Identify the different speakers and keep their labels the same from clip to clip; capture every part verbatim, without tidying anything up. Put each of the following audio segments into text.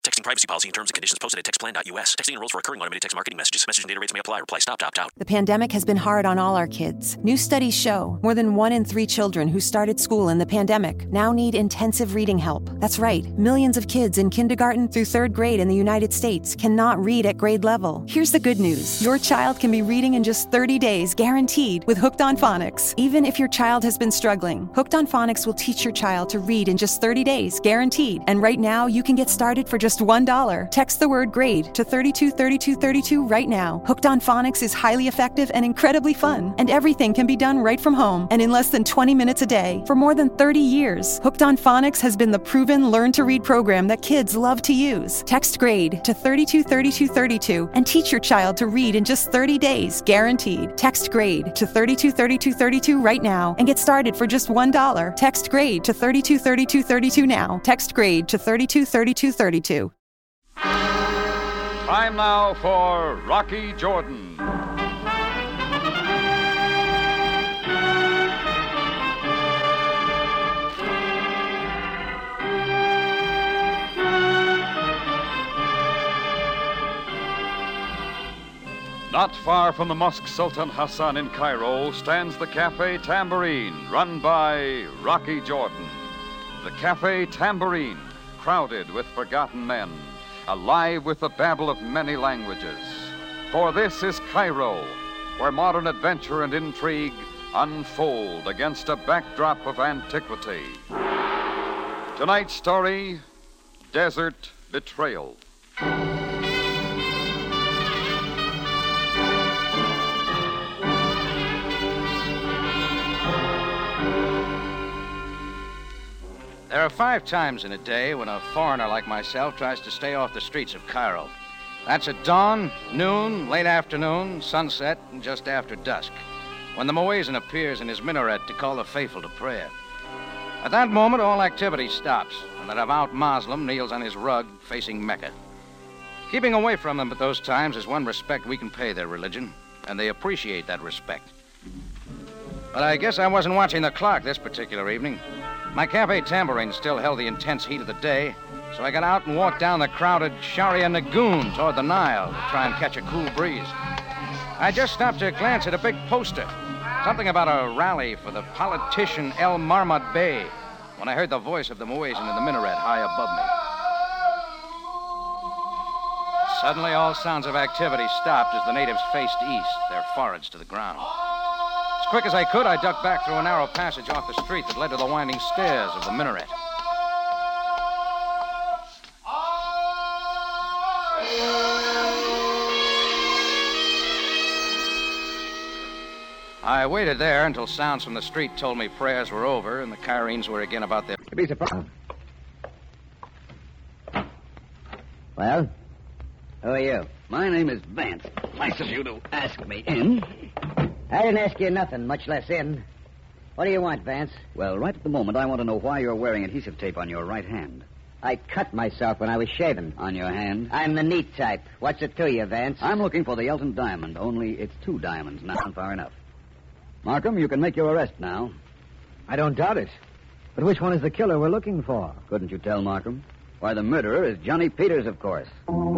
Speaker 1: Texting privacy policy and terms and conditions posted at text plan dot U S. Texting enrolls for recurring automated text marketing messages. Message and data rates may apply. Reply stop, opt out.
Speaker 2: The pandemic has been hard on all our kids. New studies show more than one in three children who started school in the pandemic now need intensive reading help. That's right. Millions of kids in kindergarten through third grade in the United States cannot read at grade level. Here's the good news. Your child can be reading in just thirty days, guaranteed, with Hooked on Phonics. Even if your child has been struggling, Hooked on Phonics will teach your child to read in just thirty days, guaranteed. And right now, you can get started for just one dollar. Text the word GRADE to thirty-two thirty-two thirty-two right now. Hooked on Phonics is highly effective and incredibly fun. And everything can be done right from home and in less than twenty minutes a day. For more than thirty years, Hooked on Phonics has been the proven learn-to-read program that kids love to use. Text GRADE to thirty-two thirty-two thirty-two and teach your child to read in just thirty days, guaranteed. Text GRADE to thirty-two thirty-two thirty-two right now and get started for just one dollar. Text GRADE to thirty-two thirty-two thirty-two now. Text GRADE to thirty-two thirty-two thirty-two.
Speaker 3: Time now for Rocky Jordan. Not far from the Mosque Sultan Hassan in Cairo stands the Cafe Tambourine, run by Rocky Jordan. The Cafe Tambourine, crowded with forgotten men, alive with the babble of many languages. For this is Cairo, where modern adventure and intrigue unfold against a backdrop of antiquity. Tonight's story, Desert Betrayal.
Speaker 4: There are five times in a day when a foreigner like myself tries to stay off the streets of Cairo. That's at dawn, noon, late afternoon, sunset, and just after dusk, when the muezzin appears in his minaret to call the faithful to prayer. At that moment, all activity stops, and the devout Muslim kneels on his rug facing Mecca. Keeping away from them at those times is one respect we can pay their religion, and they appreciate that respect. But I guess I wasn't watching the clock this particular evening. My Cafe Tambourine still held the intense heat of the day, so I got out and walked down the crowded Sharia Nagoon toward the Nile to try and catch a cool breeze. I just stopped to glance at a big poster, something about a rally for the politician El Marmad Bey, when I heard the voice of the muezzin in the minaret high above me. Suddenly, all sounds of activity stopped as the natives faced east, their foreheads to the ground. As quick as I could, I ducked back through a narrow passage off the street that led to the winding stairs of the minaret. I waited there until sounds from the street told me prayers were over and the Cairenes were again about their...
Speaker 5: To be surprised. Well, who are you?
Speaker 6: My name is Vance. Nice of you to ask me in.
Speaker 5: I didn't ask you nothing, much less in. What do you want, Vance?
Speaker 6: Well, right at the moment, I want to know why you're wearing adhesive tape on your right hand.
Speaker 5: I cut myself when I was shaving.
Speaker 6: On your hand?
Speaker 5: I'm the neat type. What's it to you, Vance?
Speaker 6: I'm looking for the Elton Diamond, only it's two diamonds, not far enough. Markham, you can make your arrest now.
Speaker 7: I don't doubt it. But which one is the killer we're looking for?
Speaker 6: Couldn't you tell, Markham? Why, the murderer is Johnny Peters, of course.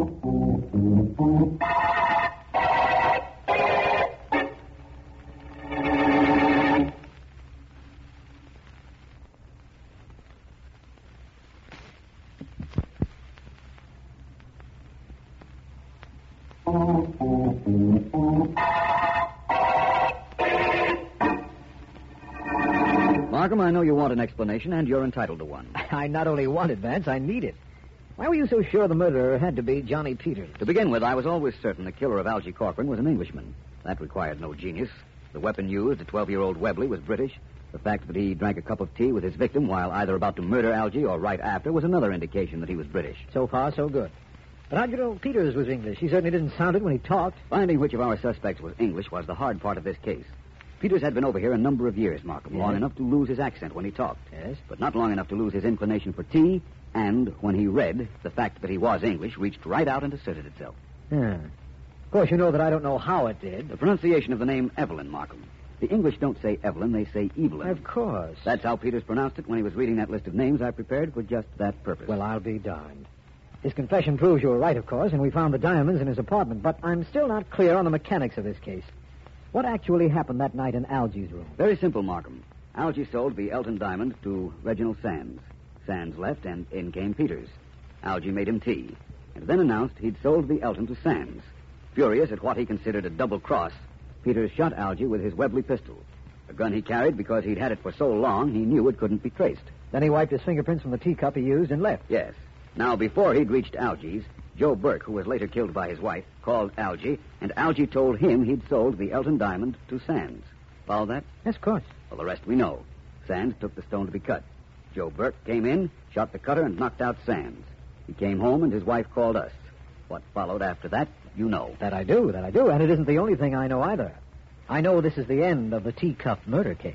Speaker 6: Markham, I know you want an explanation, and you're entitled to one.
Speaker 7: I not only want it, Vance, I need it. Why were you so sure the murderer had to be Johnny Peters?
Speaker 6: To begin with, I was always certain the killer of Algie Corcoran was an Englishman. That required no genius. The weapon used, a twelve-year-old Webley, was British. The fact that he drank a cup of tea with his victim while either about to murder Algie or right after was another indication that he was British.
Speaker 7: So far, so good. But how'd you know Peters was English? He certainly didn't sound it when he talked.
Speaker 6: Finding which of our suspects was English was the hard part of this case. Peters had been over here a number of years, Markham,
Speaker 7: Yes.
Speaker 6: long enough to lose his accent when he talked.
Speaker 7: Yes.
Speaker 6: But not long enough to lose his inclination for tea, and when he read, the fact that he was English reached right out and asserted itself.
Speaker 7: Yeah. Of course, you know that I don't know how it did.
Speaker 6: The pronunciation of the name Evelyn, Markham. The English don't say Evelyn, they say Evelyn.
Speaker 7: Of course.
Speaker 6: That's how Peters pronounced it when he was reading that list of names I prepared for just that purpose.
Speaker 7: Well, I'll be darned. His confession proves you were right, of course, and we found the diamonds in his apartment, but I'm still not clear on the mechanics of this case. What actually happened that night in Algie's room?
Speaker 6: Very simple, Markham. Algie sold the Elton diamond to Reginald Sands. Sands left, and in came Peters. Algie made him tea, and then announced he'd sold the Elton to Sands. Furious at what he considered a double cross, Peters shot Algie with his Webley pistol. A gun he carried because he'd had it for so long he knew it couldn't be traced.
Speaker 7: Then he wiped his fingerprints from the teacup he used and left.
Speaker 6: Yes. Now, before he'd reached Algie's, Joe Burke, who was later killed by his wife, called Algie, and Algie told him he'd sold the Elton diamond to Sands. Follow that?
Speaker 7: Yes, of course.
Speaker 6: Well, the rest we know. Sands took the stone to be cut. Joe Burke came in, shot the cutter, and knocked out Sands. He came home, and his wife called us. What followed after that, you know.
Speaker 7: That I do, that I do, and it isn't the only thing I know either. I know this is the end of the teacup murder case.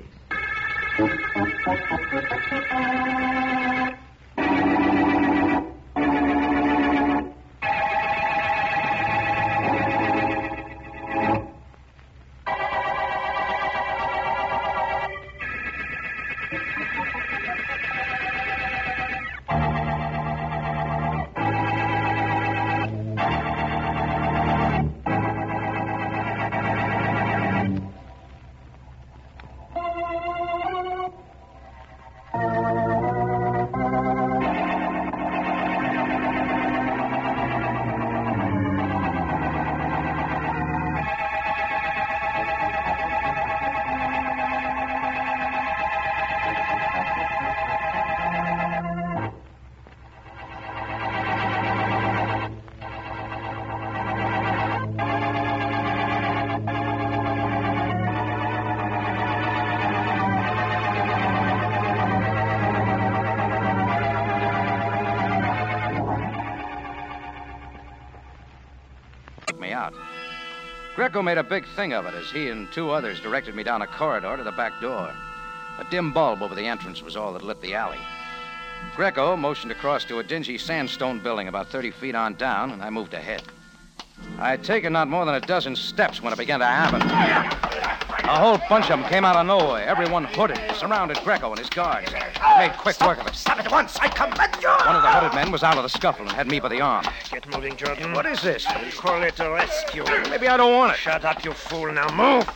Speaker 4: Greco made a big thing of it as he and two others directed me down a corridor to the back door. A dim bulb over the entrance was all that lit the alley. Greco motioned across to a dingy sandstone building about thirty feet on down, and I moved ahead. I had taken not more than a dozen steps when it began to happen. A whole bunch of them came out of nowhere, everyone hooded, surrounded Greco and his guards. Made quick work of it.
Speaker 8: Stop at once! I command you!
Speaker 4: One of the hooded men was out of the scuffle and had me by the arm.
Speaker 8: Get moving, Jordan.
Speaker 4: What is this?
Speaker 8: We call it a rescue.
Speaker 4: Maybe I don't want it.
Speaker 8: Shut up, you fool. Now move!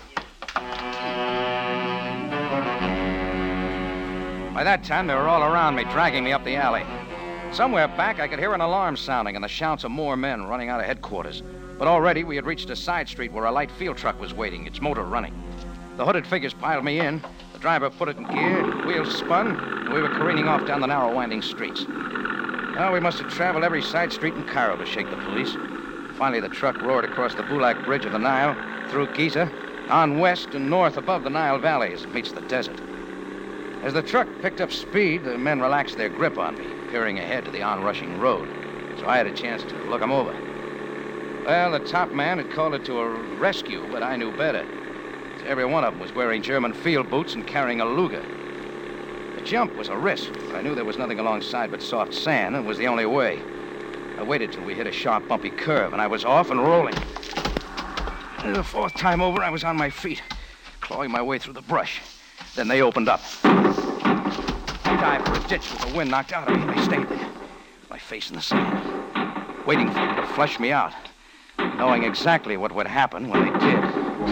Speaker 4: By that time, they were all around me, dragging me up the alley. Somewhere back, I could hear an alarm sounding and the shouts of more men running out of headquarters. But already we had reached a side street where a light field truck was waiting, its motor running. The hooded figures piled me in. The driver put it in gear, wheels spun, and we were careening off down the narrow, winding streets. Well, we must have traveled every side street in Cairo to shake the police. Finally, the truck roared across the Bulak Bridge of the Nile, through Giza, on west and north above the Nile Valley as it meets the desert. As the truck picked up speed, the men relaxed their grip on me, peering ahead to the onrushing road, so I had a chance to look them over. Well, the top man had called it to a rescue, but I knew better. Every one of them was wearing German field boots and carrying a Luger. The jump was a risk, but I knew there was nothing alongside but soft sand, and it was the only way. I waited till we hit a sharp, bumpy curve, and I was off and rolling. And the fourth time over, I was on my feet, clawing my way through the brush. Then they opened up. I dived for a ditch with the wind knocked out of me. I stayed there, my face in the sand, waiting for them to flush me out, knowing exactly what would happen when they did.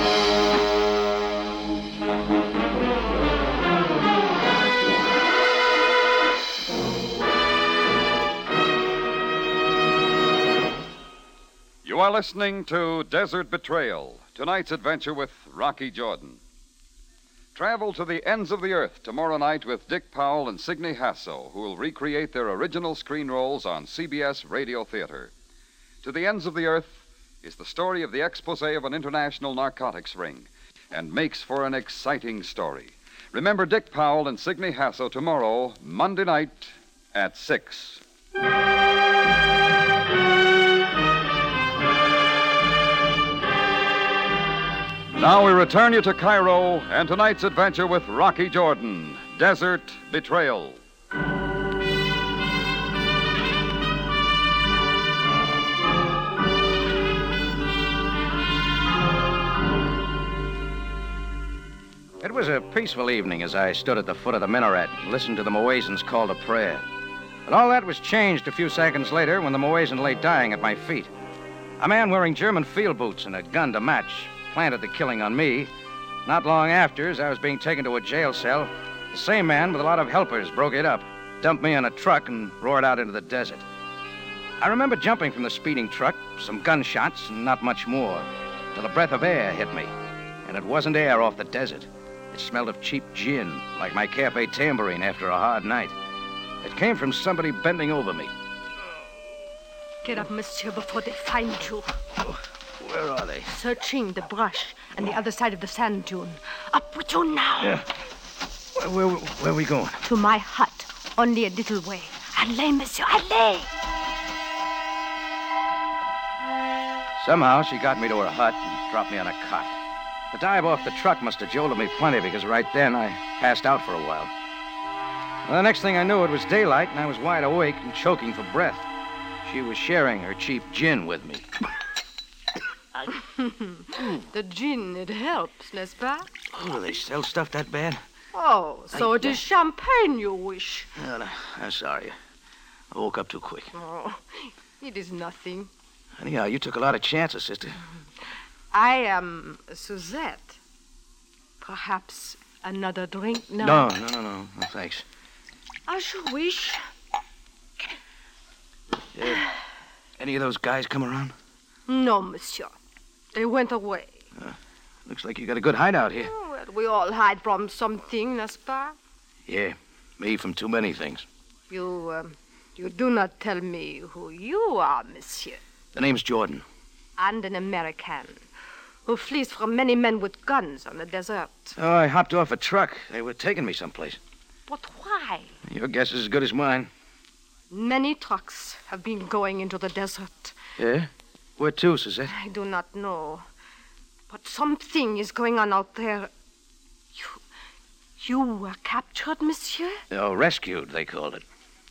Speaker 3: You are listening to Desert Betrayal, tonight's adventure with Rocky Jordan. Travel to the ends of the earth tomorrow night with Dick Powell and Signe Hasso, who will recreate their original screen roles on C B S Radio Theater. To the Ends of the Earth is the story of the expose of an international narcotics ring, and makes for an exciting story. Remember Dick Powell and Signe Hasso tomorrow, Monday night at six. Now we return you to Cairo and tonight's adventure with Rocky Jordan, Desert Betrayal.
Speaker 4: It was a peaceful evening as I stood at the foot of the minaret and listened to the Muezzins call to prayer. But all that was changed a few seconds later when the Moasan lay dying at my feet. A man wearing German field boots and a gun to match planted the killing on me. Not long after, as I was being taken to a jail cell, the same man with a lot of helpers broke it up, dumped me on a truck, and roared out into the desert. I remember jumping from the speeding truck, some gunshots, and not much more, till a breath of air hit me. And it wasn't air off the desert. It smelled of cheap gin, like my cafe tambourine after a hard night. It came from somebody bending over me.
Speaker 9: Get up, monsieur, before they find you.
Speaker 4: Oh, where are they?
Speaker 9: Searching the brush on the other side of the sand dune. Up with you now.
Speaker 4: Yeah. Where, where, where are we going?
Speaker 9: To my hut, only a little way. Allez, monsieur, allez!
Speaker 4: Somehow she got me to her hut and dropped me on a cot. The dive off the truck must have jolted me plenty because right then I passed out for a while. Well, the next thing I knew, it was daylight and I was wide awake and choking for breath. She was sharing her cheap gin with me.
Speaker 9: The gin, it helps, n'est-ce pas?
Speaker 4: Oh, do they sell stuff that bad?
Speaker 9: Oh, so
Speaker 4: I,
Speaker 9: it is champagne you wish.
Speaker 4: No, no, I'm sorry. I woke up too quick.
Speaker 9: Oh, it is nothing.
Speaker 4: Anyhow, you took a lot of chances, sister.
Speaker 9: I am Suzette. Perhaps another drink now?
Speaker 4: No, no, no, no, no, thanks.
Speaker 9: As you wish.
Speaker 4: Yeah. Any of those guys come around?
Speaker 9: No, monsieur. They went away.
Speaker 4: Uh, looks like you got a good hideout here.
Speaker 9: Oh, well, we all hide from something, n'est-ce pas?
Speaker 4: Yeah, me from too many things.
Speaker 9: You, um, you do not tell me who you are, monsieur.
Speaker 4: The name's Jordan.
Speaker 9: And an American who flees from many men with guns on the desert.
Speaker 4: Oh, I hopped off a truck. They were taking me someplace.
Speaker 9: But why?
Speaker 4: Your guess is as good as mine.
Speaker 9: Many trucks have been going into the desert.
Speaker 4: Yeah? Where to, Suzette?
Speaker 9: I do not know. But something is going on out there. You... You were captured, monsieur?
Speaker 4: Oh, rescued, they called it.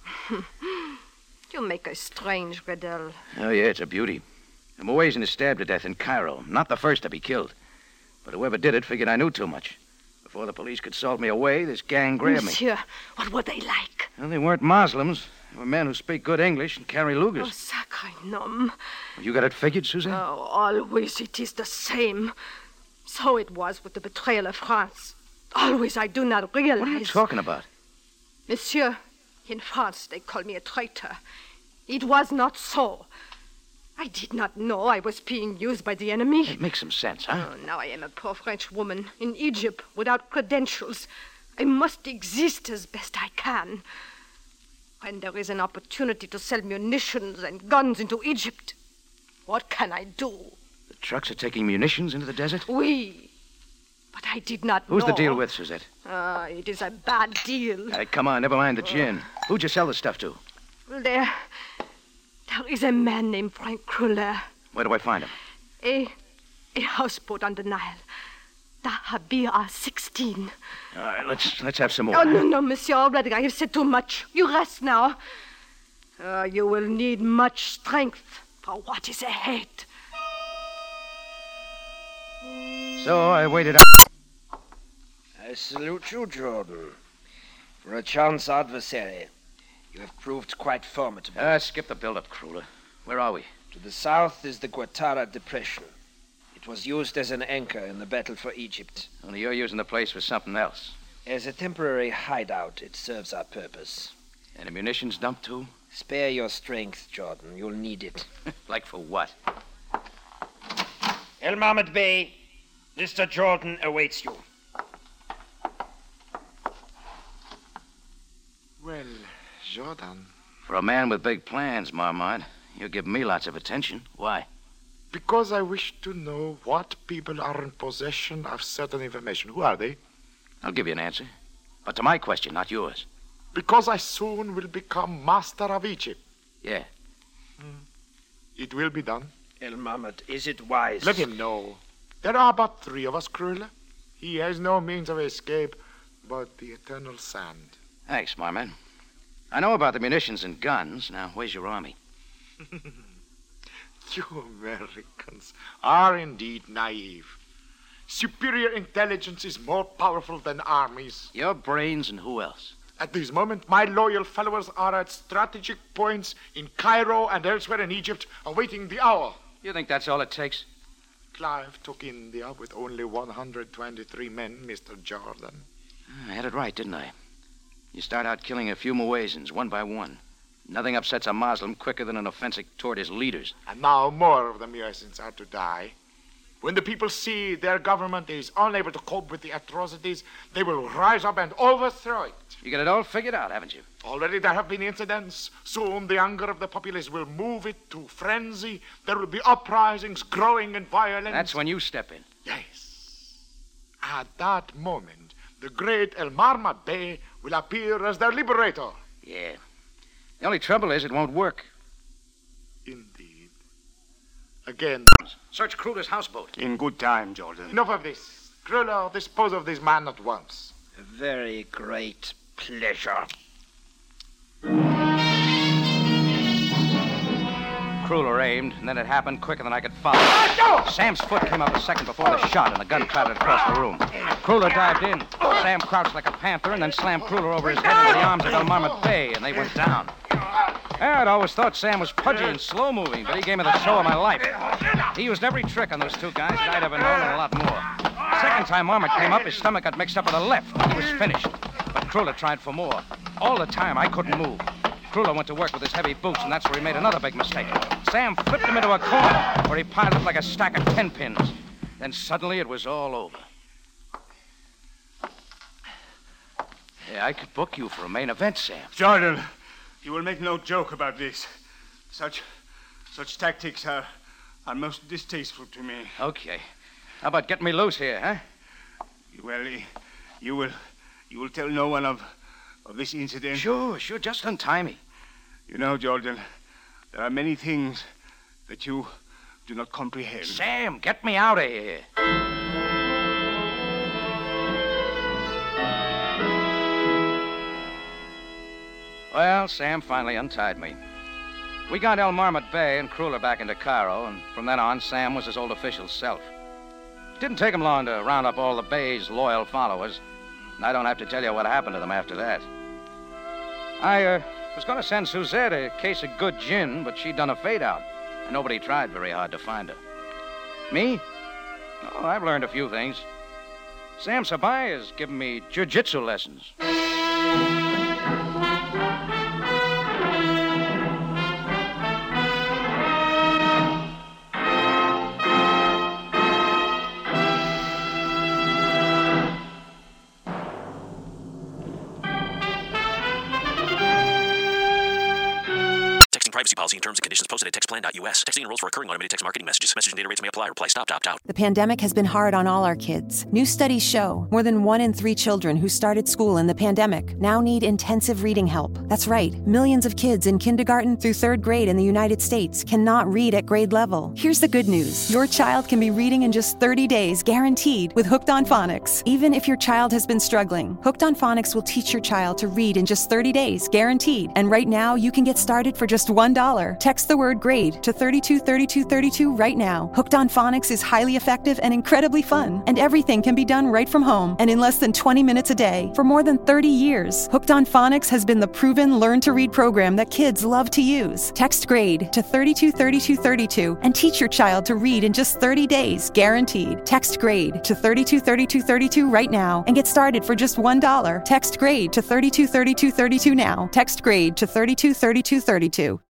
Speaker 9: You make a strange riddle.
Speaker 4: Oh, yeah, it's a beauty. A Moasan is stabbed to death in Cairo. Not the first to be killed. But whoever did it figured I knew too much. Before the police could salt me away, this gang grabbed me.
Speaker 9: Monsieur, what were they like?
Speaker 4: Well, they weren't Muslims. They were men who speak good English and carry
Speaker 9: Oh,
Speaker 4: Lugers.
Speaker 9: sacre nom.
Speaker 4: You got it figured, Suzanne?
Speaker 9: Oh, always it is the same. So it was with the betrayal of France. Always I do not realize.
Speaker 4: What are you talking about?
Speaker 9: Monsieur, in France they call me a traitor. It was not so. I did not know I was being used by the enemy.
Speaker 4: It makes some sense, huh?
Speaker 9: Oh, now I am a poor French woman in Egypt without credentials. I must exist as best I can. When there is an opportunity to sell munitions and guns into Egypt, what can I do?
Speaker 4: The trucks are taking munitions into the desert?
Speaker 9: Oui. But I did not
Speaker 4: Who's
Speaker 9: know.
Speaker 4: the deal with, Suzette?
Speaker 9: Ah, it is a bad deal.
Speaker 4: Hey, come on, never mind the gin. Who'd you sell the stuff to?
Speaker 9: Well, there... There is a man named Frank Cruller.
Speaker 4: Where do I find him?
Speaker 9: A... A houseboat on the Nile. The Habir sixteen.
Speaker 4: All right, let's let's have some more.
Speaker 9: Oh, no, no, monsieur. Already I have said too much. You rest now. Uh, you will need much strength for what is ahead.
Speaker 4: So I waited out.
Speaker 8: I salute you, Jordan. For a chance adversary, you have proved quite formidable.
Speaker 4: Uh, skip the build-up, Cruller. Where are we?
Speaker 8: To the south is the Guattara Depression. It was used as an anchor in the battle for Egypt.
Speaker 4: Only you're using the place for something else.
Speaker 8: As a temporary hideout, it serves our purpose.
Speaker 4: And a munitions dump, too?
Speaker 8: Spare your strength, Jordan. You'll need it.
Speaker 4: Like for what?
Speaker 8: El Mahmoud Bey, Mister Jordan awaits you.
Speaker 10: Well, Jordan.
Speaker 4: For a man with big plans, Marmite, you're giving me lots of attention. Why?
Speaker 10: Because I wish to know what people are in possession of certain information. Who are they?
Speaker 4: I'll give you an answer. But to my question, not yours.
Speaker 10: Because I soon will become master of Egypt.
Speaker 4: Yeah.
Speaker 10: Hmm. It will be done.
Speaker 8: El Mahmoud, is it wise?
Speaker 10: Let him know. There are but three of us, Cruller. He has no means of escape but the eternal sand.
Speaker 4: Thanks, Marmite. I know about the munitions and guns. Now, where's your army?
Speaker 10: You Americans are indeed naive. Superior intelligence is more powerful than armies.
Speaker 4: Your brains and who else?
Speaker 10: At this moment, my loyal followers are at strategic points in Cairo and elsewhere in Egypt, awaiting the hour.
Speaker 4: You think that's all it takes?
Speaker 10: Clive took India with only one hundred twenty-three men, Mister Jordan.
Speaker 4: I had it right, didn't I? You start out killing a few Muezzins, one by one. Nothing upsets a Muslim quicker than an offensive toward his leaders.
Speaker 10: And now more of the Muezzins are to die. When the people see their government is unable to cope with the atrocities, they will rise up and overthrow it.
Speaker 4: You got it all figured out, haven't you?
Speaker 10: Already there have been incidents. Soon the anger of the populace will move it to frenzy. There will be uprisings growing in violence.
Speaker 4: That's when you step in.
Speaker 10: Yes. At that moment, the great El Marmad Bey will appear as their liberator.
Speaker 4: Yeah. The only trouble is it won't work.
Speaker 10: Indeed. Again.
Speaker 4: Search Kruler's houseboat.
Speaker 10: In good time, Jordan. Enough of this. Kruler, dispose of this man at once.
Speaker 8: A very great pleasure.
Speaker 4: Kruler aimed, and then it happened quicker than I could follow. Sam's foot came up a second before the shot, and the gun clattered across the room. Kruler dived in. Sam crouched like a panther and then slammed Kruler over his head into the arms of El Marmad Bey, and they went down. I'd always thought Sam was pudgy and slow-moving, but he gave me the show of my life. He used every trick on those two guys that I'd ever known and a lot more. Second time Marmot came up, his stomach got mixed up with the left. He was finished. But Kruler tried for more. All the time, I couldn't move. Kruler went to work with his heavy boots, and that's where he made another big mistake. Sam flipped him into a corner, where he piled up like a stack of ten pins. Then suddenly it was all over. Yeah, I could book you for a main event, Sam.
Speaker 11: Jordan, you will make no joke about this. Such such tactics are, are most distasteful to me.
Speaker 4: Okay. How about getting me loose here, huh?
Speaker 11: Well, you will you will tell no one of, of this incident?
Speaker 4: Sure, sure. Just untie me.
Speaker 11: You know, Jordan, there are many things that you do not comprehend.
Speaker 4: Sam, get me out of here. Well, Sam finally untied me. We got El Marmot Bey and Kruler back into Cairo, and from then on, Sam was his old official self. It didn't take him long to round up all the Bey's loyal followers, and I don't have to tell you what happened to them after that. I uh, was going to send Suzette a case of good gin, but she'd done a fade-out, and nobody tried very hard to find her. Me? Oh, I've learned a few things. Sam Sabay has given me jiu-jitsu lessons.
Speaker 1: Privacy policy and terms and conditions posted at text plan dot U S. Texting enrolls for recurring automated text marketing messages. Message and data rates may apply. Reply stop, opt out.
Speaker 2: The pandemic has been hard on all our kids. New studies show more than one in three children who started school in the pandemic now need intensive reading help. That's right. Millions of kids in kindergarten through third grade in the United States cannot read at grade level. Here's the good news. Your child can be reading in just thirty days, guaranteed, with Hooked on Phonics. Even if your child has been struggling, Hooked on Phonics will teach your child to read in just thirty days, guaranteed. And right now, you can get started for just one dollar. Text the word GRADE to thirty-two thirty-two thirty-two right now. Hooked on Phonics is highly effective and incredibly fun, and everything can be done right from home and in less than twenty minutes a day. For more than thirty years, Hooked on Phonics has been the proven learn-to-read program that kids love to use. Text GRADE to thirty-two thirty-two thirty-two and teach your child to read in just thirty days, guaranteed. Text GRADE to thirty-two thirty-two thirty-two right now and get started for just one dollar. Text GRADE to thirty-two thirty-two thirty-two now. Text GRADE to thirty-two thirty-two thirty-two.